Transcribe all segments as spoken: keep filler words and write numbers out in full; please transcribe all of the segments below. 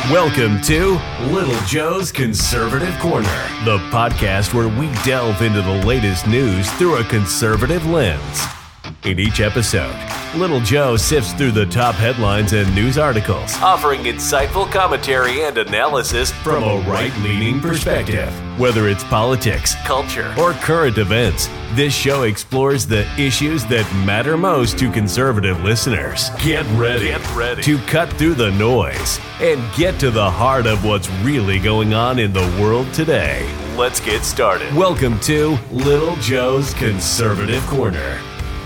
Welcome to Little Joe's Conservative Corner, the podcast where we delve into the latest news through a conservative lens. In each episode, Little Joe sifts through the top headlines and news articles, offering insightful commentary and analysis from a right-leaning perspective. Whether it's politics, culture, or current events, this show explores the issues that matter most to conservative listeners. Get ready, get ready to cut through the noise and get to the heart of what's really going on in the world today. Let's get started. Welcome to Little Joe's Conservative Corner.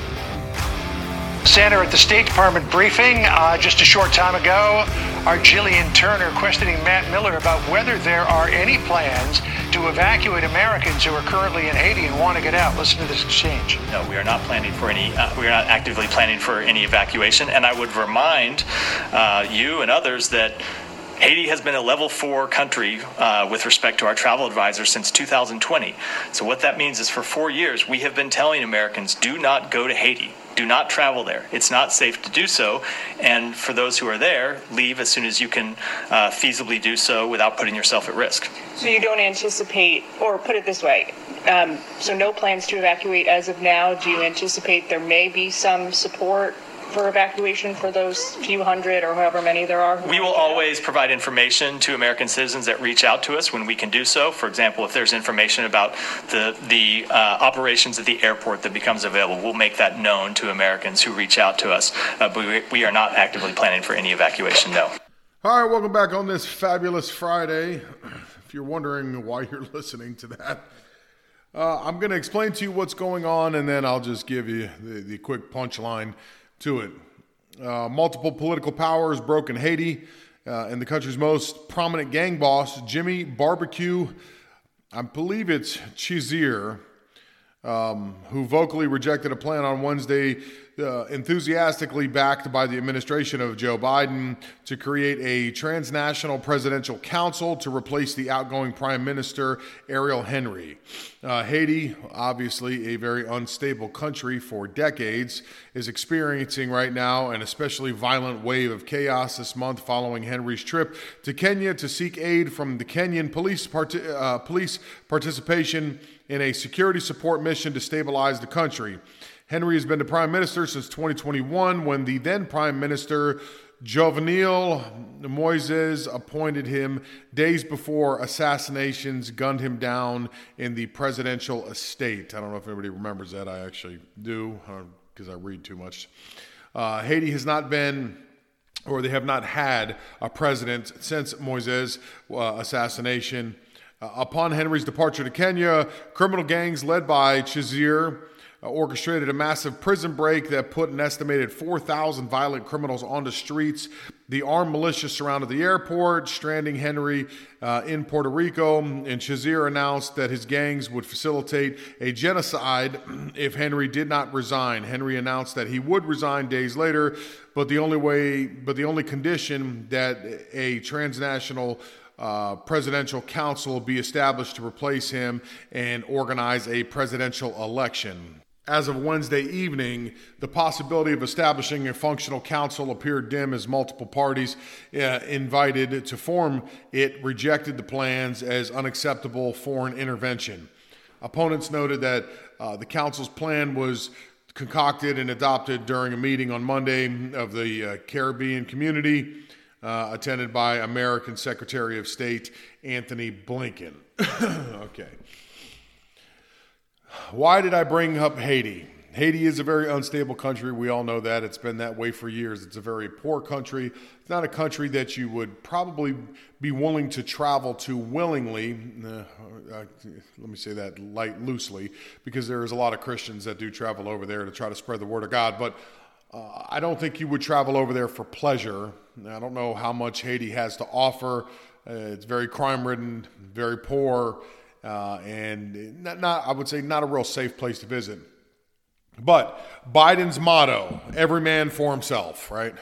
Senator, at the State Department briefing uh, just a short time ago, our Jillian Turner questioning Matt Miller about whether there are any plans to evacuate Americans who are currently in Haiti and want to get out. Listen to this exchange. No, we are not planning for any, uh, we are not actively planning for any evacuation. And I would remind uh, you and others that Haiti has been a level four country uh, with respect to our travel advisors since two thousand twenty. So what that means is for four years, we have been telling Americans, do not go to Haiti. Do not travel there. It's not safe to do so. And for those who are there, leave as soon as you can uh, feasibly do so without putting yourself at risk. So you don't anticipate, or put it this way, um, so no plans to evacuate as of now. Do you anticipate there may be some support for evacuation for those few hundred or however many there are? We will always provide information to American citizens that reach out to us when we can do so. For example, if there's information about the the uh, operations at the airport that becomes available, we'll make that known to Americans who reach out to us. Uh, but we, we are not actively planning for any evacuation, no. All right, welcome back on this fabulous Friday. If you're wondering why you're listening to that, uh, I'm going to explain to you what's going on, and then I'll just give you the, the quick punchline to it. Uh, multiple political powers broke in Haiti, uh, and the country's most prominent gang boss, Jimmy Barbecue, I believe it's Chizier, um, who vocally rejected a plan on Wednesday, uh, enthusiastically backed by the administration of Joe Biden, to create a transnational presidential council to replace the outgoing Prime Minister, Ariel Henry. Uh, Haiti, obviously a very unstable country for decades, is experiencing right now an especially violent wave of chaos this month following Henry's trip to Kenya to seek aid from the Kenyan police, part- uh, police participation in a security support mission to stabilize the country. Henry has been the prime minister since twenty twenty-one, when the then prime minister Jovenel Moises appointed him days before assassinations gunned him down in the presidential estate. I don't know if anybody remembers that. I actually do, because I read too much. Uh, Haiti has not been, or they have not had a president since Moises' uh, assassination. Uh, upon Henry's departure to Kenya, criminal gangs led by Chizier Uh, orchestrated a massive prison break that put an estimated four thousand violent criminals on the streets. The armed militia surrounded the airport, stranding Henry uh, in Puerto Rico, and Chizier announced that his gangs would facilitate a genocide if Henry did not resign. Henry announced that he would resign days later, but the only way, but the only condition that a transnational Uh, presidential council be established to replace him and organize a presidential election. As of Wednesday evening, the possibility of establishing a functional council appeared dim as multiple parties uh, invited to form it rejected the plans as unacceptable foreign intervention. Opponents noted that uh, the council's plan was concocted and adopted during a meeting on Monday of the uh, Caribbean community, Uh, attended by American Secretary of State Antony Blinken. Okay. Why did I bring up Haiti? Haiti is a very unstable country. We all know that. It's been that way for years. It's a very poor country. It's not a country that you would probably be willing to travel to willingly. Uh, uh, let me say that light loosely, because there is a lot of Christians that do travel over there to try to spread the word of God. But Uh, I don't think you would travel over there for pleasure. I don't know how much Haiti has to offer. Uh, it's very crime-ridden, very poor, uh, and not, not, I would say not a real safe place to visit. But Biden's motto, every man for himself, right?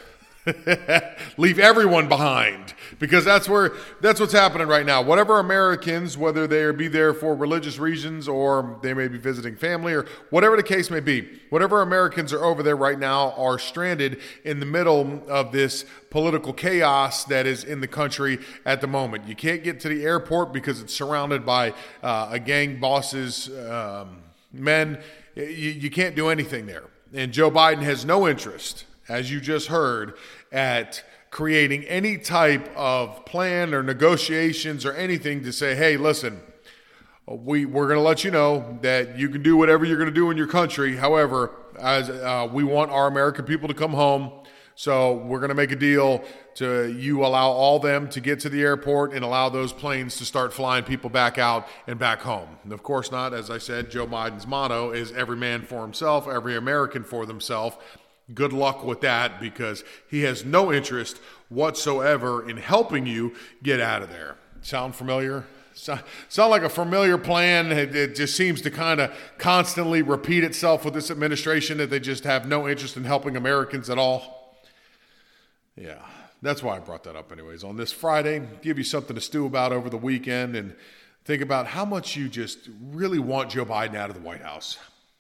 Leave everyone behind, because that's where that's what's happening right now. Whatever Americans, whether they be there for religious reasons or they may be visiting family or whatever the case may be, whatever Americans are over there right now are stranded in the middle of this political chaos that is in the country at the moment. You can't get to the airport because it's surrounded by uh, a gang bosses, um, men. You, you can't do anything there. And Joe Biden has no interest, as you just heard, at creating any type of plan or negotiations or anything to say, hey, listen, we, we're going to let you know that you can do whatever you're going to do in your country. However, as uh, we want our American people to come home, so we're going to make a deal to you allow all them to get to the airport and allow those planes to start flying people back out and back home. And of course not. As I said, Joe Biden's motto is every man for himself, every American for themselves. Good luck with that, because he has no interest whatsoever in helping you get out of there. Sound familiar? So, sound like a familiar plan. It, it just seems to kind of constantly repeat itself with this administration, that they just have no interest in helping Americans at all. Yeah, that's why I brought that up anyways. On this Friday, give you something to stew about over the weekend and think about how much you just really want Joe Biden out of the White House.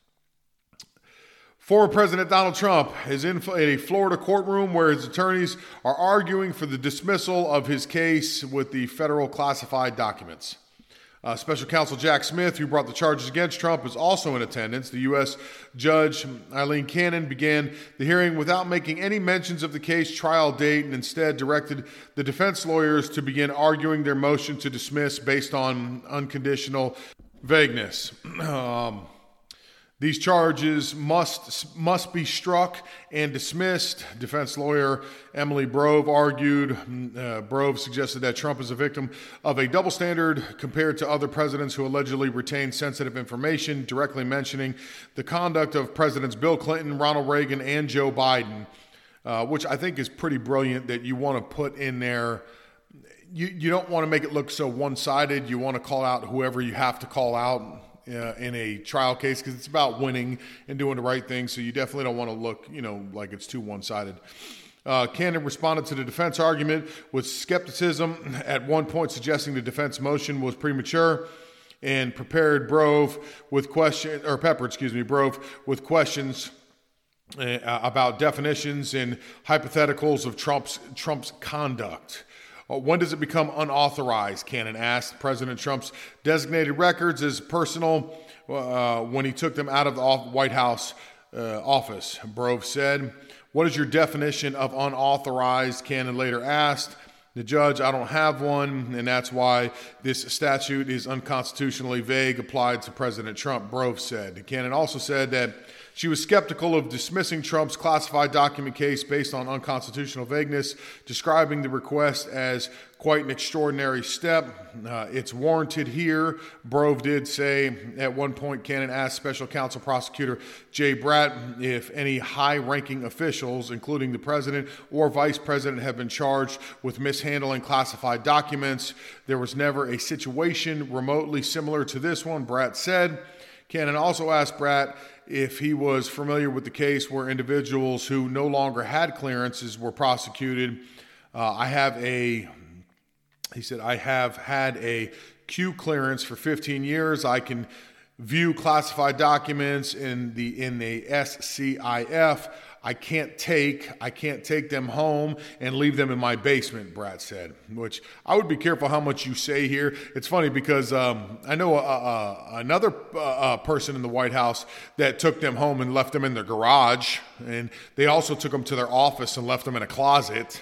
Former President Donald Trump is in a Florida courtroom where his attorneys are arguing for the dismissal of his case with the federal classified documents. Uh, Special Counsel Jack Smith, who brought the charges against Trump, is also in attendance. The U S Judge Eileen Cannon began the hearing without making any mentions of the case trial date, and instead directed the defense lawyers to begin arguing their motion to dismiss based on unconditional vagueness. um, These charges must must be struck and dismissed. Defense lawyer Emily Brove argued. Uh, Brove suggested that Trump is a victim of a double standard compared to other presidents who allegedly retained sensitive information, directly mentioning the conduct of Presidents Bill Clinton, Ronald Reagan, and Joe Biden, uh, which I think is pretty brilliant that you want to put in there. You, you don't want to make it look so one-sided. You want to call out whoever you have to call out Uh, in a trial case, because it's about winning and doing the right thing. So you definitely don't want to look, you know, like it's too one-sided. Uh, Cannon responded to the defense argument with skepticism, at one point suggesting the defense motion was premature, and prepared Brove with question or Pepper, excuse me, Brove with questions uh, about definitions and hypotheticals of Trump's Trump's conduct. Uh, when does it become unauthorized, Cannon asked. President Trump's designated records as personal uh, when he took them out of the White House uh, office, Brove said. What is your definition of unauthorized, Cannon later asked. The judge, I don't have one, and that's why this statute is unconstitutionally vague applied to President Trump, Brove said. Cannon also said that she was skeptical of dismissing Trump's classified document case based on unconstitutional vagueness, describing the request as quite an extraordinary step. Uh, it's warranted here, Brove did say. At one point, Cannon asked Special Counsel Prosecutor Jay Bratt if any high-ranking officials, including the president or vice president, have been charged with mishandling classified documents. There was never a situation remotely similar to this one, Bratt said. Cannon also asked Bratt if he was familiar with the case where individuals who no longer had clearances were prosecuted. Uh, I have a, he said, I have had a Q clearance for fifteen years. I can view classified documents in the in the S C I F. I can't take I can't take them home and leave them in my basement, Bratt said, which I would be careful how much you say here. It's funny because um, I know a, a, another uh, person in the White House that took them home and left them in their garage, and they also took them to their office and left them in a closet.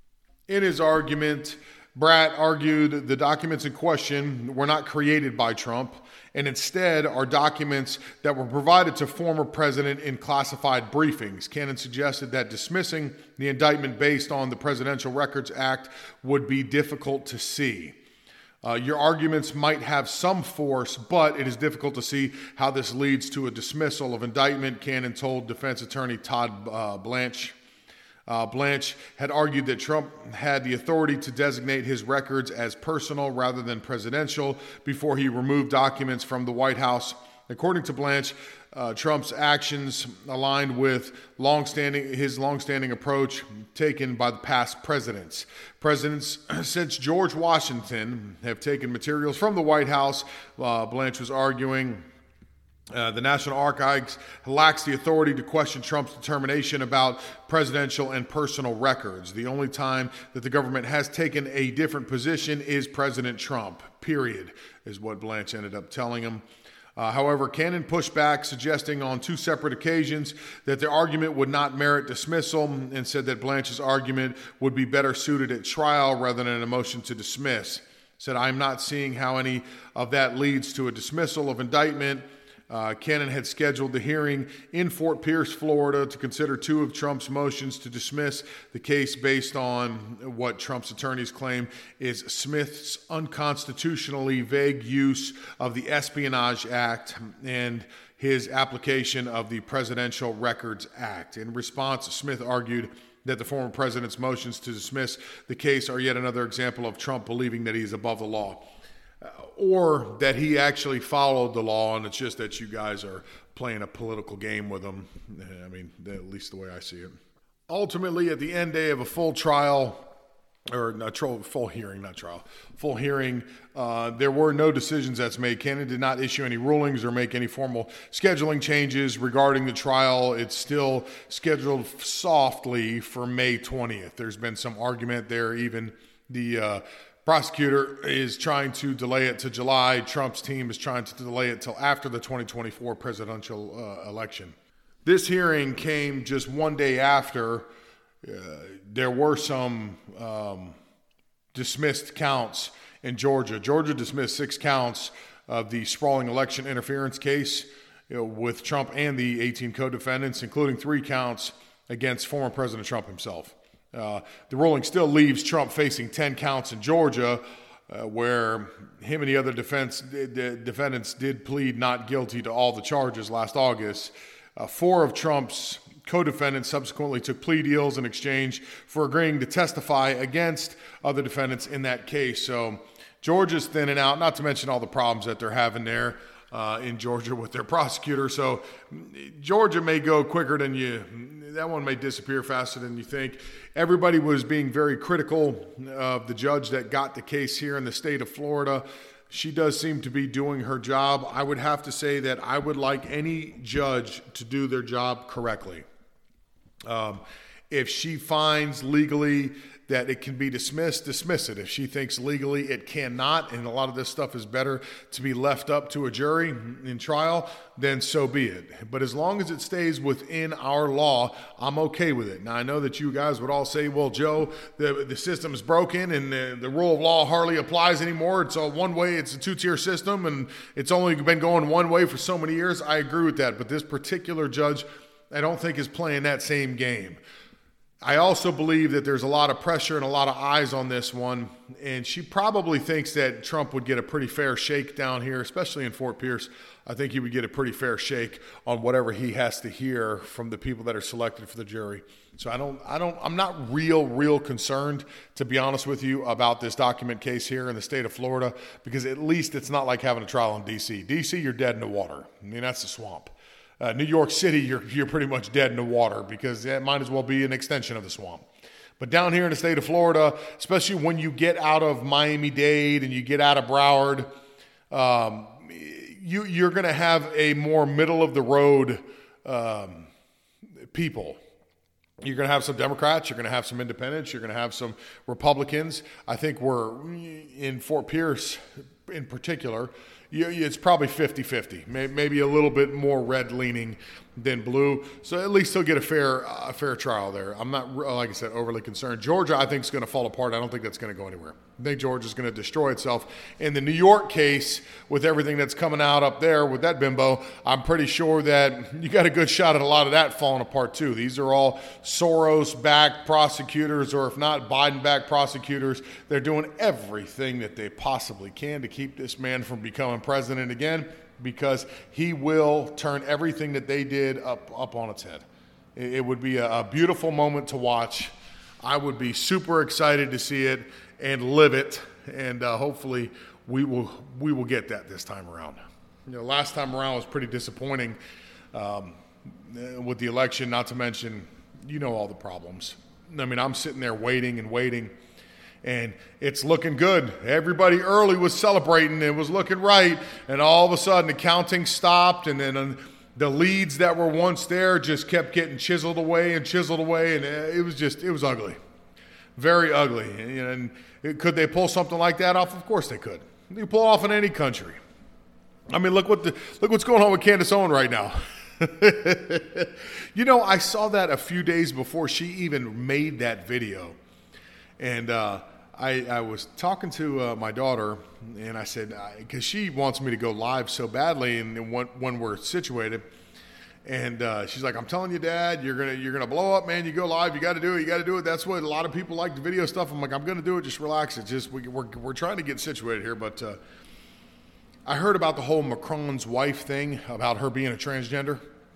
In his argument, Bratt argued the documents in question were not created by Trump, and instead are documents that were provided to former president in classified briefings. Cannon suggested that dismissing the indictment based on the Presidential Records Act would be difficult to see. Uh, your arguments might have some force, but it is difficult to see how this leads to a dismissal of indictment, Cannon told defense attorney Todd uh, Blanche. Uh, Blanche had argued that Trump had the authority to designate his records as personal rather than presidential before he removed documents from the White House According to Blanche, uh, Trump's actions aligned with longstanding his longstanding approach taken by the past presidents. Presidents since George Washington have taken materials from the White House. Uh, Blanche was arguing Uh, the National Archives lacks the authority to question Trump's determination about presidential and personal records. The only time that the government has taken a different position is President Trump, period, is what Blanche ended up telling him. Uh, however, Cannon pushed back, suggesting on two separate occasions that the argument would not merit dismissal, and said that Blanche's argument would be better suited at trial rather than a motion to dismiss. Said, "I'm not seeing how any of that leads to a dismissal of indictment." Uh, Cannon had scheduled the hearing in Fort Pierce, Florida, to consider two of Trump's motions to dismiss the case based on what Trump's attorneys claim is Smith's unconstitutionally vague use of the Espionage Act and his application of the Presidential Records Act. In response, Smith argued that the former president's motions to dismiss the case are yet another example of Trump believing that he is above the law. Uh, or that he actually followed the law, and it's just that you guys are playing a political game with him. I mean, at least the way I see it. Ultimately, at the end day of a full trial, or not trial, full hearing, not trial, full hearing, uh, there were no decisions that's made. Cannon did not issue any rulings or make any formal scheduling changes regarding the trial. It's still scheduled softly for May twentieth. There's been some argument there, even the uh, prosecutor is trying to delay it to July. Trump's team is trying to delay it till after the twenty twenty-four presidential uh, election. This hearing came just one day after uh, there were some um, dismissed counts in Georgia. Georgia dismissed six counts of the sprawling election interference case, you know, with Trump and the eighteen co-defendants, including three counts against former President Trump himself. Uh, the ruling still leaves Trump facing ten counts in Georgia, uh, where him and the other defense, the, the defendants did plead not guilty to all the charges last August. Uh, four of Trump's co-defendants subsequently took plea deals in exchange for agreeing to testify against other defendants in that case. So Georgia's thinning out, not to mention all the problems that they're having there uh, in Georgia with their prosecutor. So Georgia may go quicker than you... That one may disappear faster than you think. Everybody was being very critical of the judge that got the case here in the state of Florida. She does seem to be doing her job. I would have to say that I would like any judge to do their job correctly. Um, if she finds legally that it can be dismissed, dismiss it. If she thinks legally it cannot, and a lot of this stuff is better to be left up to a jury in trial, then so be it. But as long as it stays within our law, I'm okay with it. Now, I know that you guys would all say, well, Joe, the, the system is broken and the, the rule of law hardly applies anymore. It's a one way, it's a two-tier system, and it's only been going one way for so many years. I agree with that. But this particular judge, I don't think is playing that same game. I also believe that there's a lot of pressure and a lot of eyes on this one, and she probably thinks that Trump would get a pretty fair shake down here, especially in Fort Pierce. I think he would get a pretty fair shake on whatever he has to hear from the people that are selected for the jury. So I don't, I don't, I'm not real, real concerned, to be honest with you, about this document case here in the state of Florida, because at least it's not like having a trial in D C. D C, you're dead in the water. I mean, that's the swamp. Uh, New York City, you're you're pretty much dead in the water because that might as well be an extension of the swamp. But down here in the state of Florida, especially when you get out of Miami-Dade and you get out of Broward, um, you, you're going to have a more middle-of-the-road um, people. You're going to have some Democrats. You're going to have some independents. You're going to have some Republicans. I think we're in Fort Pierce in particular. It's probably fifty-fifty, maybe a little bit more red-leaning than blue. So at least he'll get a fair a fair trial there. I'm not, like I said, overly concerned. Georgia, I think, is going to fall apart. I don't think that's going to go anywhere. I think Georgia's going to destroy itself. In the New York case, with everything that's coming out up there with that bimbo, I'm pretty sure that you got a good shot at a lot of that falling apart, too. These are all Soros-backed prosecutors, or if not, Biden-backed prosecutors. They're doing everything that they possibly can to keep this man from becoming president again, because he will turn everything that they did up, up on its head. It, it would be a, a beautiful moment to watch. I would be super excited to see it and live it, and uh, hopefully we will we will get that this time around. You know, last time around was pretty disappointing um, with the election, not to mention, you know, all the problems. I mean, I'm sitting there waiting and waiting, and it's looking good. Everybody early was celebrating. It was looking right, and all of a sudden the counting stopped, and then uh, the leads that were once there just kept getting chiseled away and chiseled away, and it was just, it was ugly. Very ugly. And, and could they pull something like that off? Of course they could. They pull it off in any country. I mean, look what the, look what's going on with Candace Owen right now. You know, I saw that a few days before she even made that video. And uh, I, I was talking to uh, my daughter, and I said, because she wants me to go live so badly and when, when we're situated. And uh, she's like, I'm telling you, Dad, you're gonna you're gonna blow up, man. You go live, you got to do it, you got to do it. That's what a lot of people like, the video stuff. I'm like, I'm gonna do it. Just relax. It's just we, we're we're trying to get situated here. But uh, I heard about the whole Macron's wife thing about her being a transgender.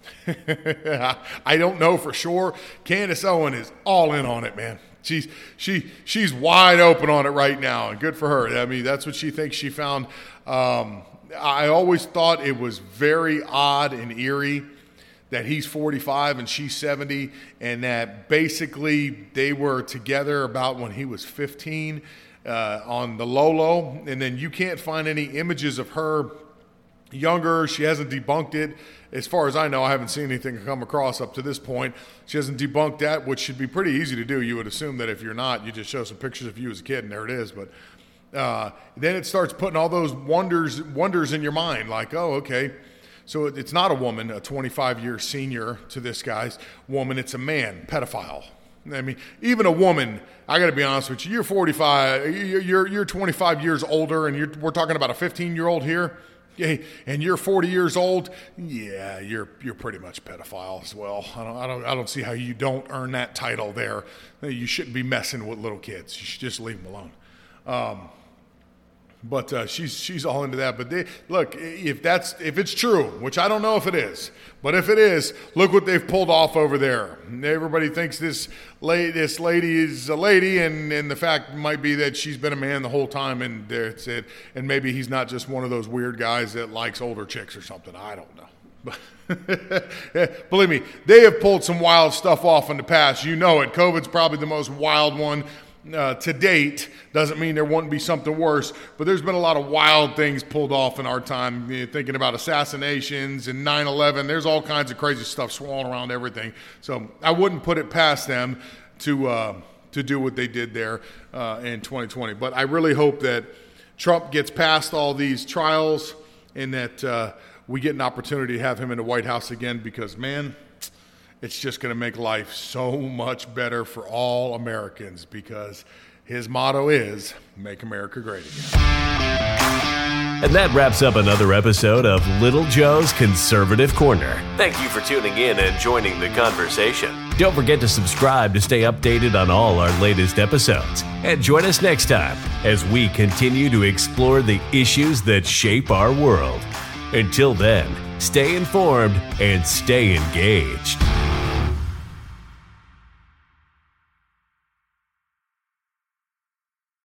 I don't know for sure. Candace Owen is all in on it, man. She's she she's wide open on it right now, and good for her. I mean, that's what she thinks she found. Um, I always thought it was very odd and eerie that he's forty-five and she's seventy, and that basically they were together about when he was fifteen uh, on the low-low, and then you can't find any images of her younger. She hasn't debunked it. As far as I know, I haven't seen anything come across up to this point. She hasn't debunked that, which should be pretty easy to do. You would assume that if you're not, you just show some pictures of you as a kid, and there it is. But uh, then it starts putting all those wonders wonders in your mind, like, oh, okay, so it's not a woman, a twenty-five-year senior to this guy's woman. It's a man, pedophile. I mean, even a woman, I got to be honest with you, you're forty-five, you're you're twenty-five years older, and you're, we're talking about a fifteen-year-old here, and you're forty years old, yeah, you're you're pretty much pedophile as well. I don't I don't I don't see how you don't earn that title there. You shouldn't be messing with little kids. You should just leave them alone. Um, But uh, she's she's all into that. But they, look, if that's if it's true, which I don't know if it is, but if it is, look what they've pulled off over there. Everybody thinks this lady, this lady is a lady, and, and the fact might be that she's been a man the whole time, and that's it. And maybe he's not just one of those weird guys that likes older chicks or something. I don't know. But believe me, they have pulled some wild stuff off in the past. You know it. COVID's probably the most wild one. Uh, to date. Doesn't mean there won't be something worse, but there's been a lot of wild things pulled off in our time. You know, thinking about assassinations and nine eleven, there's all kinds of crazy stuff swirling around everything. So I wouldn't put it past them to uh, to do what they did there uh, in twenty twenty. But I really hope that Trump gets past all these trials and that uh, we get an opportunity to have him in the White House again, because, man, it's just going to make life so much better for all Americans, because his motto is, make America great again. And that wraps up another episode of Little Joe's Conservative Corner. Thank you for tuning in and joining the conversation. Don't forget to subscribe to stay updated on all our latest episodes. And join us next time as we continue to explore the issues that shape our world. Until then, stay informed and stay engaged.